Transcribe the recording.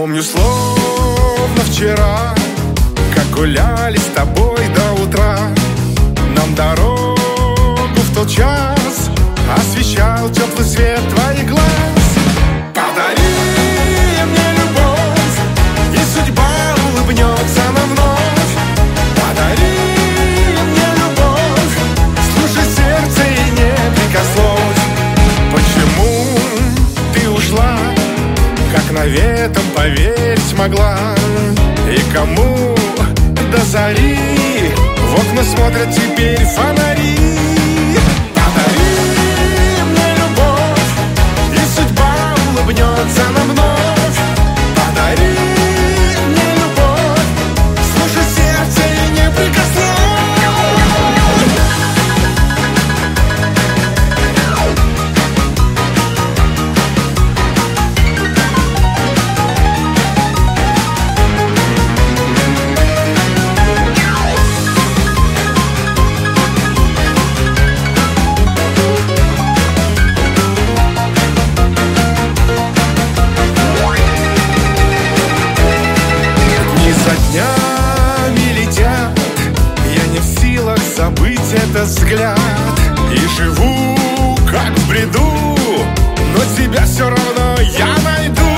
Помню словно вчера, как гуляли с тобой до утра. Нам дорогу в тот час освещал теплый свет твоих глаз. Подари мне любовь, и судьба улыбнется нам вновь. Подари мне любовь, слушай сердце и не прикословь. Почему ты ушла, как наветом поверить могла? И кому до зари в окна смотрят теперь фонари? Подари мне любовь, и судьба улыбнется нам вновь. Подари мне любовь, слушай сердце и не прикоснись. Днями летят, я не в силах забыть этот взгляд. И живу как в бреду, но тебя все равно я найду.